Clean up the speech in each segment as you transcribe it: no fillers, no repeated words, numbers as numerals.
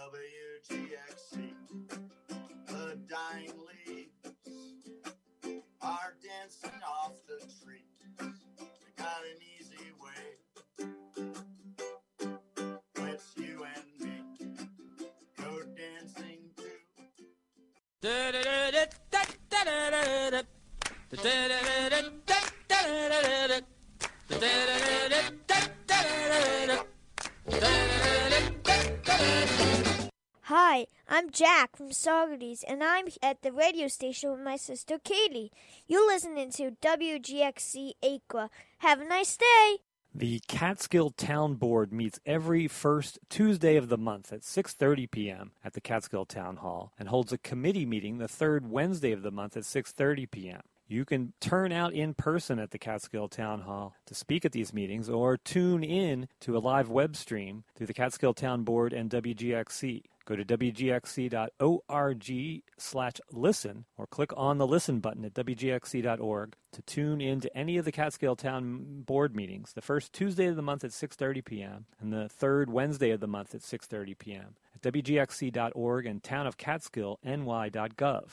WGXC. The dying leaves are dancing off the trees. They got an easy way, which you and me go dancing to. Hi, I'm Jack from Saugerties, and I'm at the radio station with my sister Katie. You're listening to WGXC Aqua. Have a nice day. The Catskill Town Board meets every first Tuesday of the month at 6:30 p.m. at the Catskill Town Hall and holds a committee meeting the third Wednesday of the month at 6:30 p.m. You can turn out in person at the Catskill Town Hall to speak at these meetings or tune in to a live web stream through the Catskill Town Board and WGXC. Go to wgxc.org/listen or click on the listen button at wgxc.org to tune in to any of the Catskill Town Board meetings, the first Tuesday of the month at 6:30 p.m. and the third Wednesday of the month at 6:30 p.m. at wgxc.org and townofcatskillny.gov.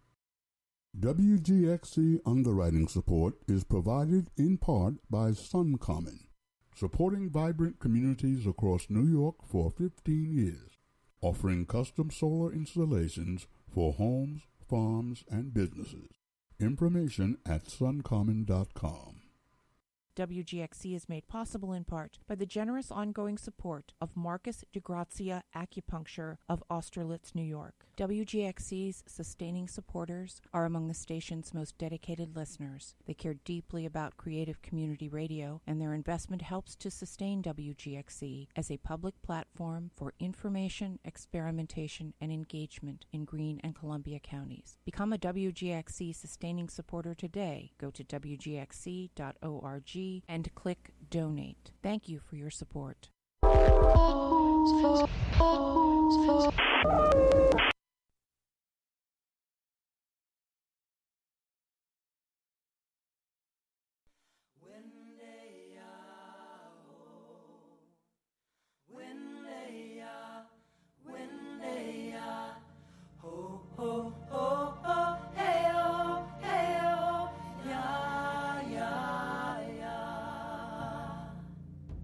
WGXC underwriting support is provided in part by SunCommon, supporting vibrant communities across New York for 15 years, offering custom solar installations for homes, farms, and businesses. Information at suncommon.com. WGXC is made possible in part by the generous ongoing support of Marcus DeGrazia Acupuncture of Austerlitz, New York. WGXC's sustaining supporters are among the station's most dedicated listeners. They care deeply about creative community radio, and their investment helps to sustain WGXC as a public platform for information, experimentation, and engagement in Greene and Columbia counties. Become a WGXC sustaining supporter today. Go to wgxc.org and click Donate. Thank you for your support.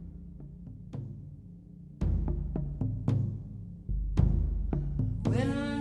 When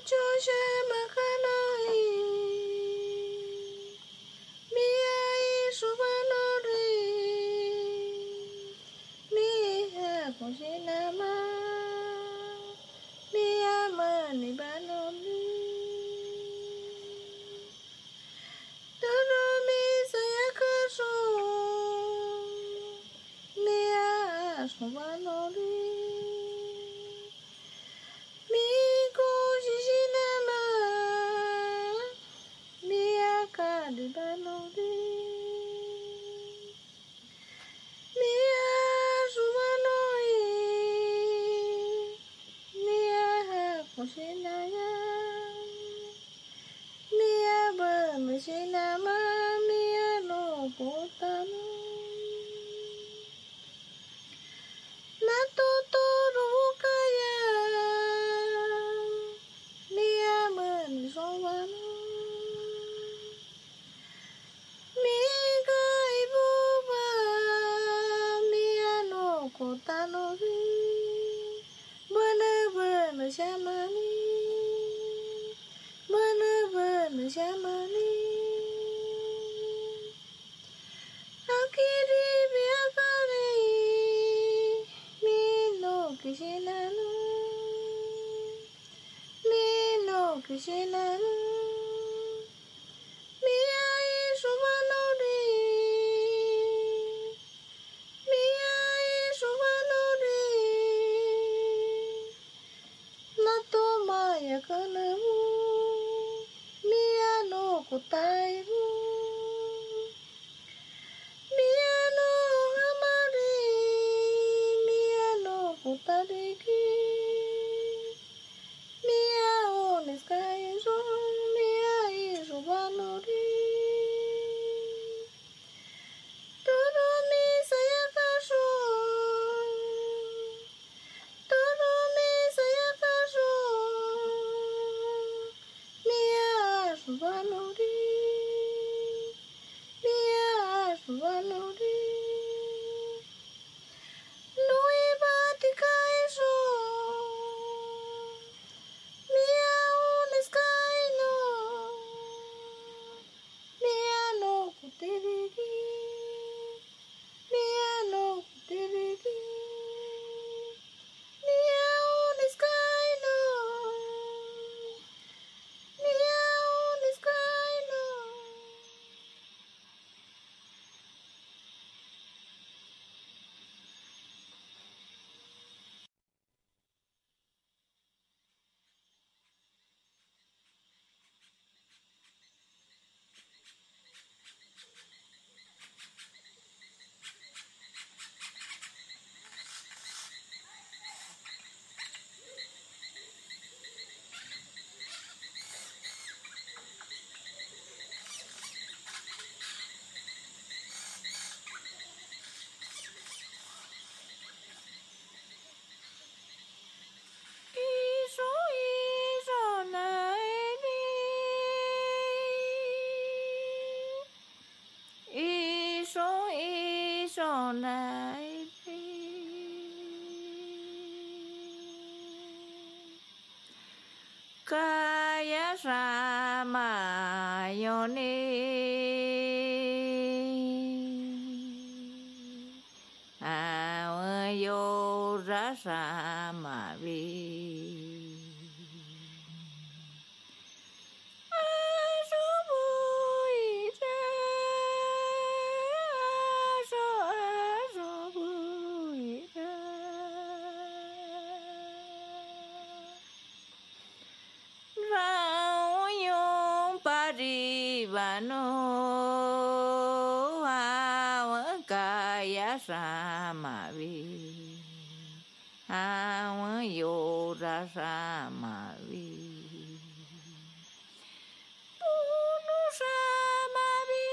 Kaya sama yoni awayo rasa mavi Vano awa kaya sama vi awa yora sama vi puno sama vi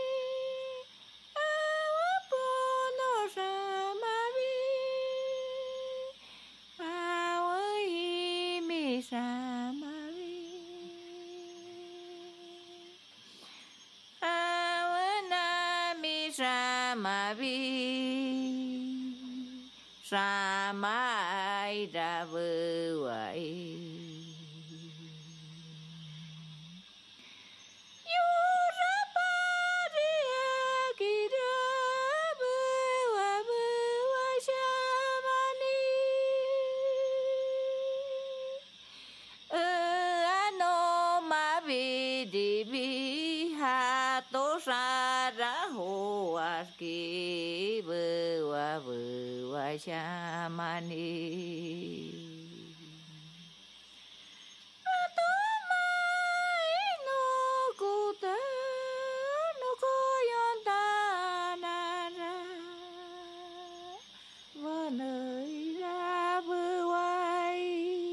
awa puno sama vi awa imi sama sama vi sama ida vơi ski bu wa shamani no kuta no koyonta nara vanai ra buai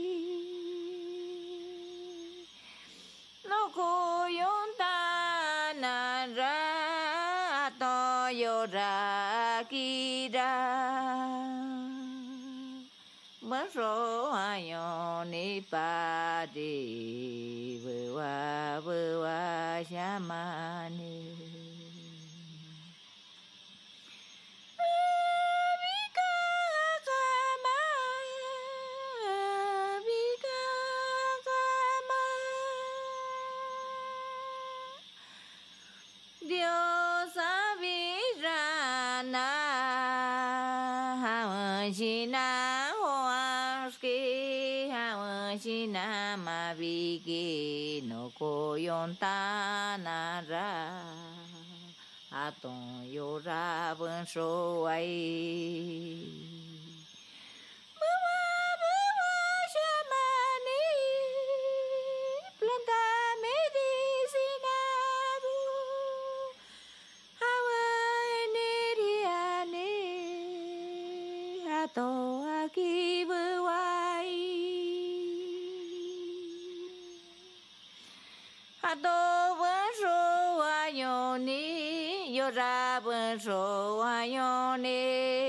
no koyonta nara to yora kira Maro ayo ni pa di wa shamani Vika kama Vika kama Dios avirana Hawashina Hoaski Hawashina Maviki no koyonta nara Aton yora bunso ai Buwa shamani Planta medicina Hato aki buai Hato bunso ayoni Yora bunso ayoni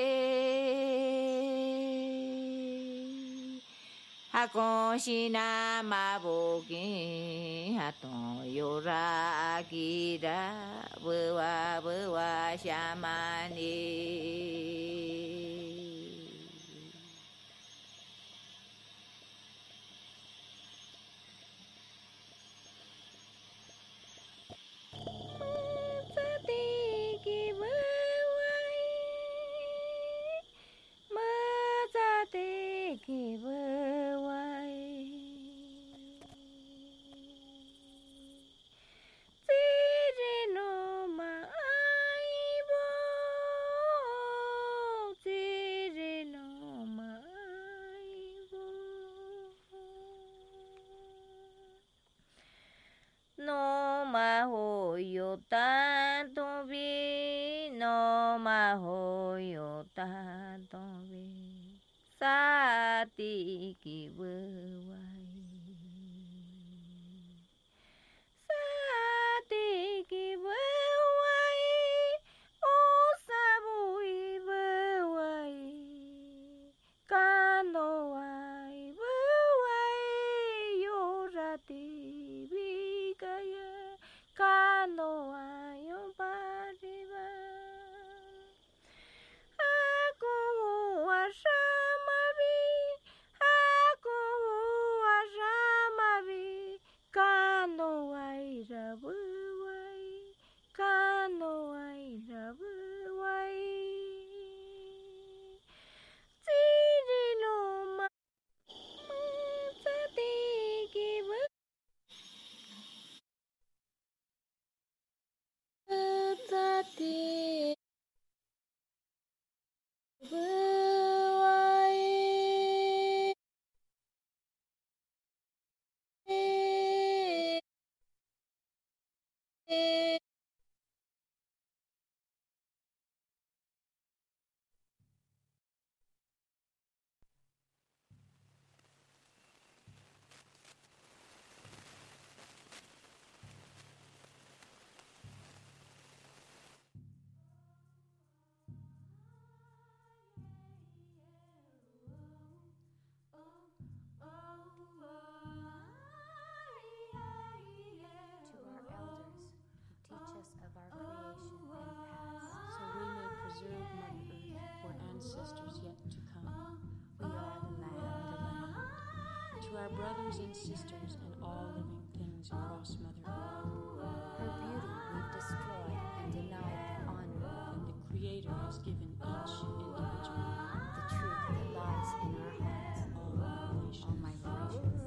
Hakoshina mabuki Hato yora akira Buwa shamani No mahoyo tanto vi, no mahoyo tanto vi, sati ki buai, sati ki buai, o sabui buai, kano ai buai, yorati bigaya, kano ayo pariba. Aku wasamavi, kano ai rabuai, kano ai rabuai. Tirino ma matati matati buai. To our elders who teach us of our creation and past, so we may preserve Mother Earth for ancestors yet to come. We are the land. To our brothers and sisters and all living things across Mother Earth, her beauty we've destroyed and denied the honor, and the Creator has given each individual the truth that lies in our hearts. All migrations.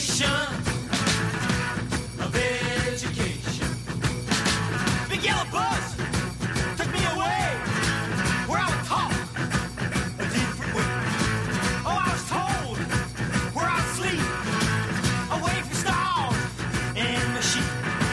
reservation of education. Big yellow bus took me away where I was taught a different way. Oh, I was told where I would sleep away from stars and machines.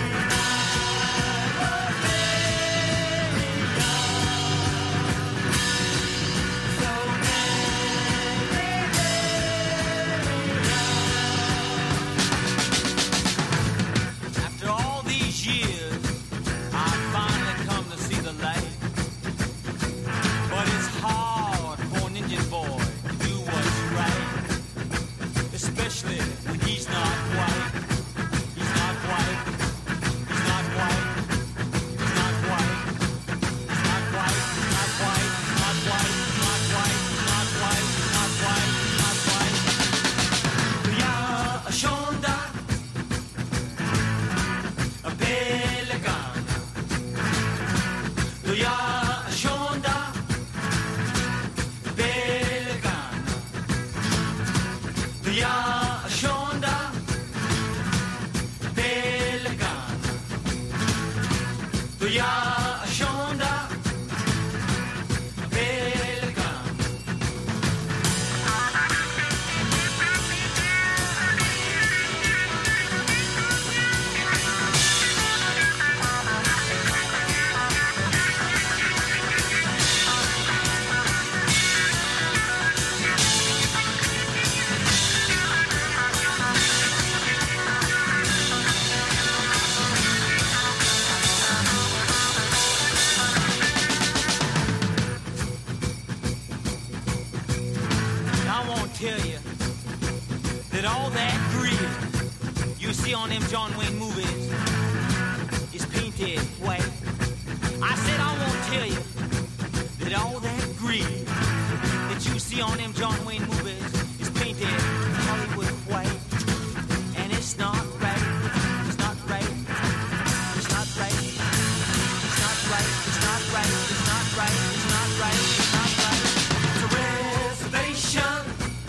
Tell you that all that grid you see on them John Wayne movies is painted white. I said I won't tell you that all that grid that you see on them John Wayne movies is painted Hollywood white. And it's not right. It's not right. It's not right. It's not right. It's not right. It's not right. It's not right. It's not right. It's a reservation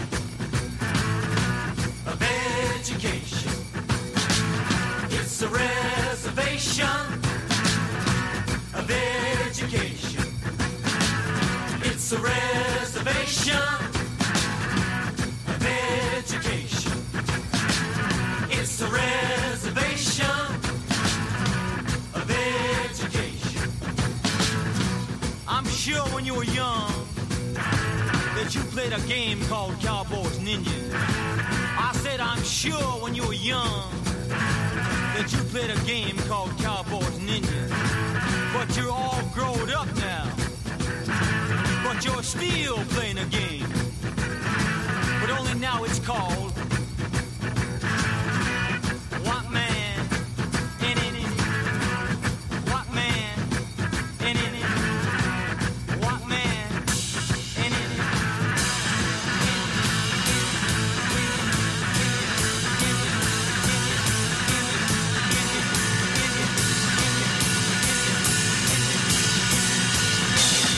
of education. It's a reservation of education. It's a reservation of education. It's a reservation of education. I'm sure when you were young that you played a game called Cowboys Ninjas. I said I'm sure when you were young that you played a game called Cowboys Ninjas. But you're all grown up now. But you're still playing a game. But only now it's called What Man in it? What Man in it? What Man in it?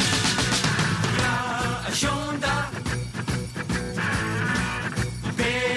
Shonda,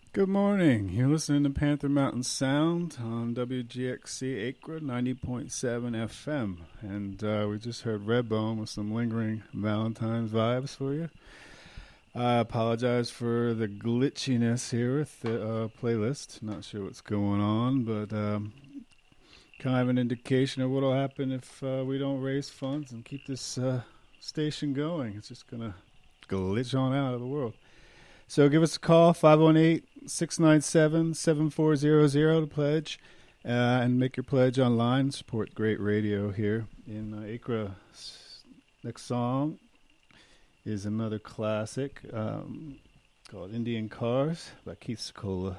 Good morning. You're listening to Panther Mountain Sound on WGXC Acra 90.7 FM. And we just heard Redbone with some lingering Valentine's vibes for you. I apologize for the glitchiness here with the playlist. Not sure what's going on, but kind of an indication of what will happen if we don't raise funds and keep this station going. It's just going to glitch on out of the world. So give us a call, 518-697-7400 to pledge, and make your pledge online. Support great radio here in Acra. Next song is another classic called Indian Cars by Keith Secola.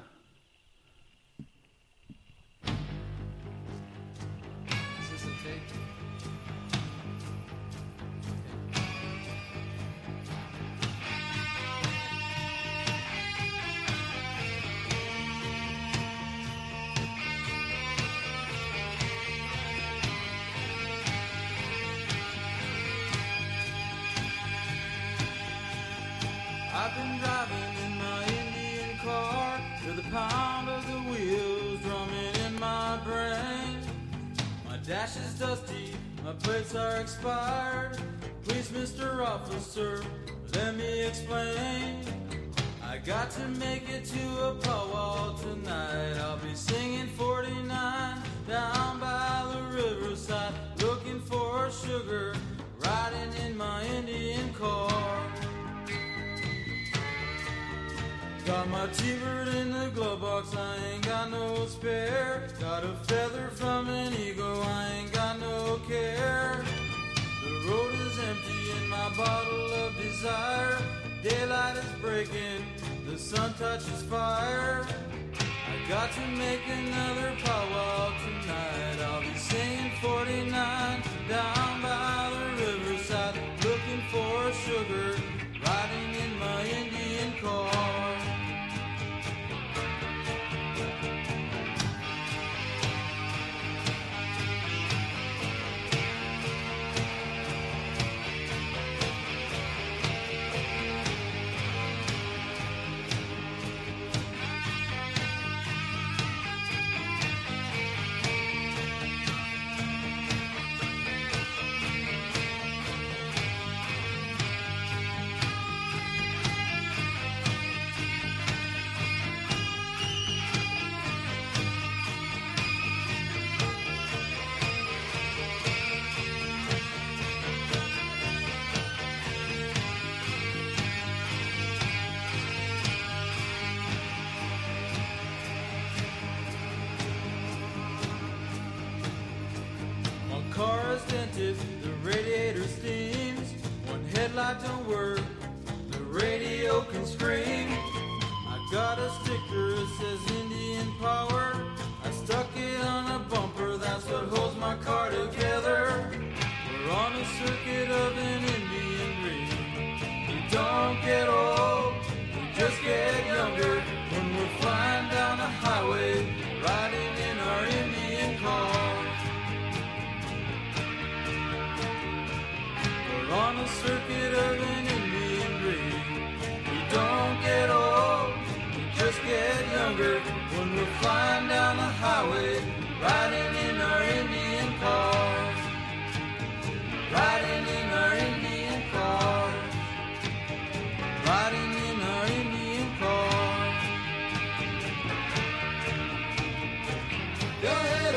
I've been driving in my Indian car with the pound of the wheels drumming in my brain. My dash is dusty, my plates are expired. Please, Mr. Officer, let me explain. I got to make it to a powwow tonight. I'll be singing 49 down by the riverside, looking for sugar, riding in my Indian car. Got my T-bird in the glove box, I ain't got no spare. Got a feather from an eagle, I ain't got no care. The road is empty in my bottle of desire. Daylight is breaking, the sun touches fire. I got to make another powwow tonight. I'll be singing 49 down by the riverside, looking for sugar, riding in my Indian car. The radiator steams, one headlight don't work, the radio can scream. I got a sticker that says Indian Power, I stuck it on a bumper, that's what holds my car together. We're on a circuit of an Indian dream. We don't get old, we just get younger, when we're flying down the highway, riding in our Indian car. On a circuit of an Indian dream. We don't get old, we just get younger, when we're flying down the highway, riding in our Indian cars, riding in our Indian cars, riding in our Indian cars. Go ahead,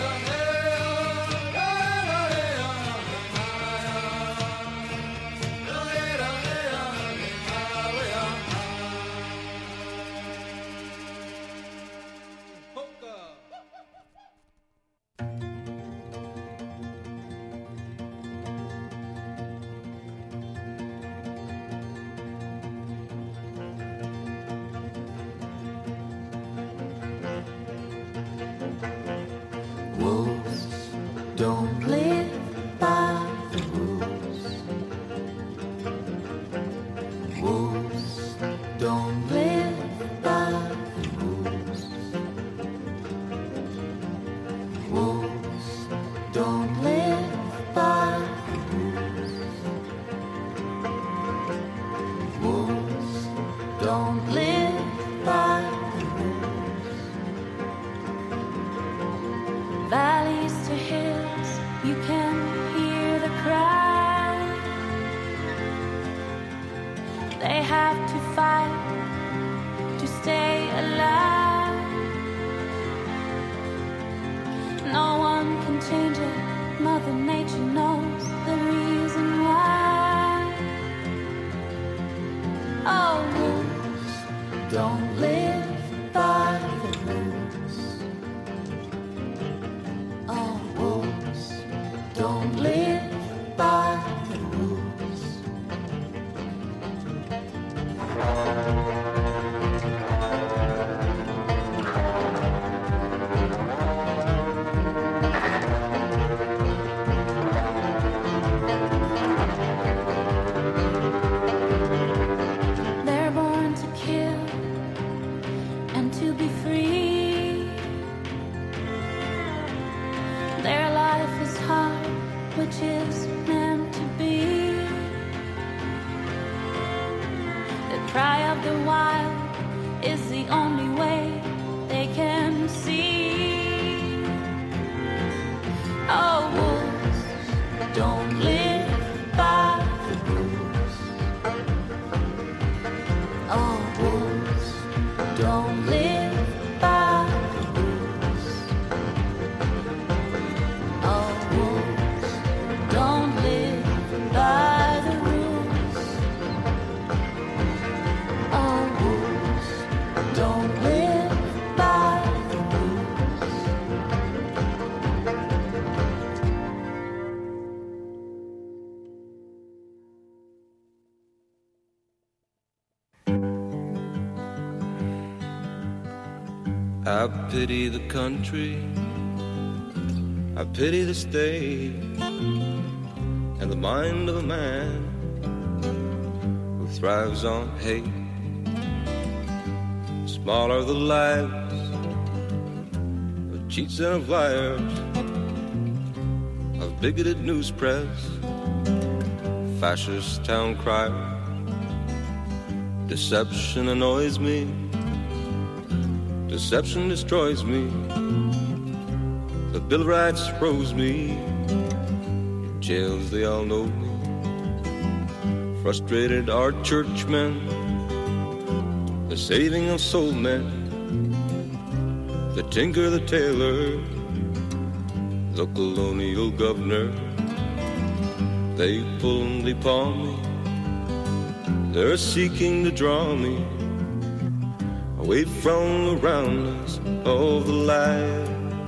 don't live by the rules. Wolves don't live by the rules. Wolves don't live by the rules. Wolves don't live by the rules. have to fight to stay alive. No one can change it. Mother Nature knows the reason why. Oh, wolves don't live by the rules. Oh, wolves don't live by the rules. They're born to kill and to be free. Their life is hard, which is meant to be. The cry of the wild is the only way they can see. Oh, wolves don't live by the rules. Oh, wolves don't live by the rules. Oh, wolves don't live by the rules. Oh, wolves don't live by the rules. I pity the country, I pity the state, and the mind of a man who thrives on hate. Small are the lives of cheats and of liars, of bigoted news press, fascist town crier. Deception annoys me, deception destroys me. The Bill of Rights froze me, in jails they all know me. Frustrated are churchmen, the saving of soul men, the tinker, the tailor, the colonial governor. They pull and leap on me, they're seeking to draw me away from the roundness of the light.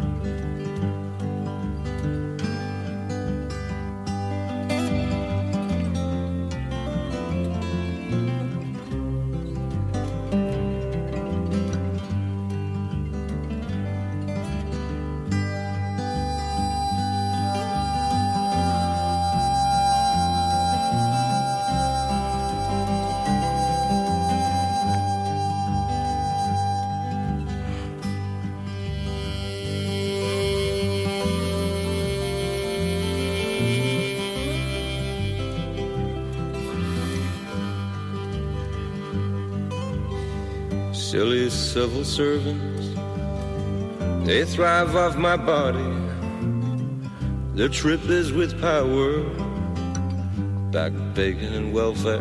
Silly civil servants, they thrive off my body. Their trip is with power, back bacon and welfare.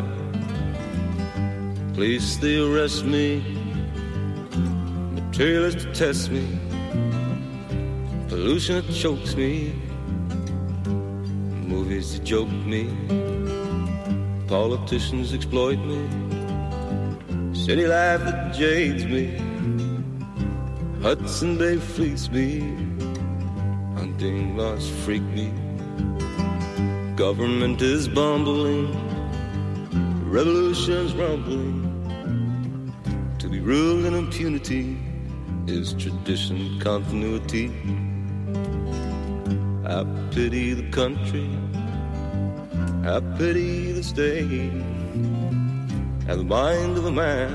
Police, they arrest me, materialists to test me, pollution that chokes me, movies that joke me, politicians exploit me, city life that jades me, Hudson Bay fleece me, hunting laws freak me. Government is bumbling, revolution's rumbling. To be ruled in impunity is tradition, continuity. I pity the country, I pity the state, and the mind of a man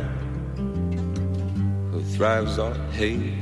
who thrives on hate.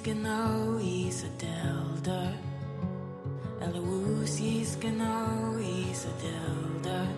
Yiskano, he's a delta. Eloise, Yiskano, he's a delta.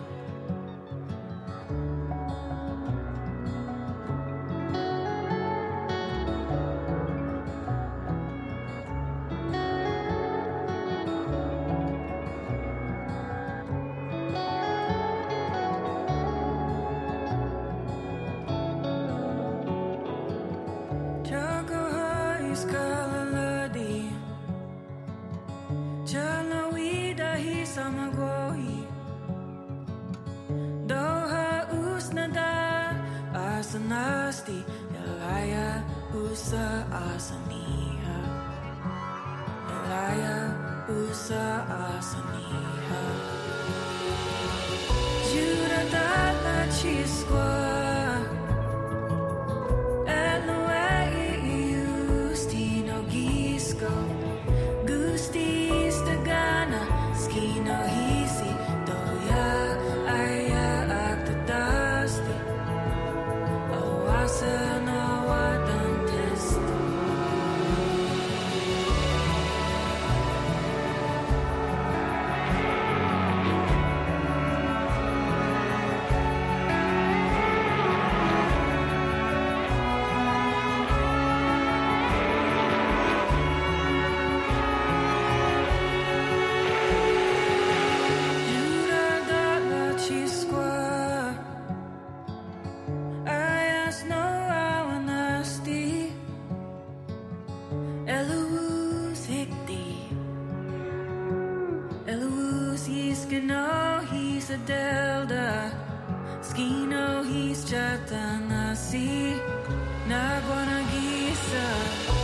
Asanasti, Elaya, Usa Asaniha. Elaya, Usa Asaniha. Judah Dala Chisqua. Eloe Ustino Gisco. Gustis Dagana, Skino Hisi, Doya, Aya Actadasti. He's a delta. Skino, he's Chatanasi. Nagwanagisa.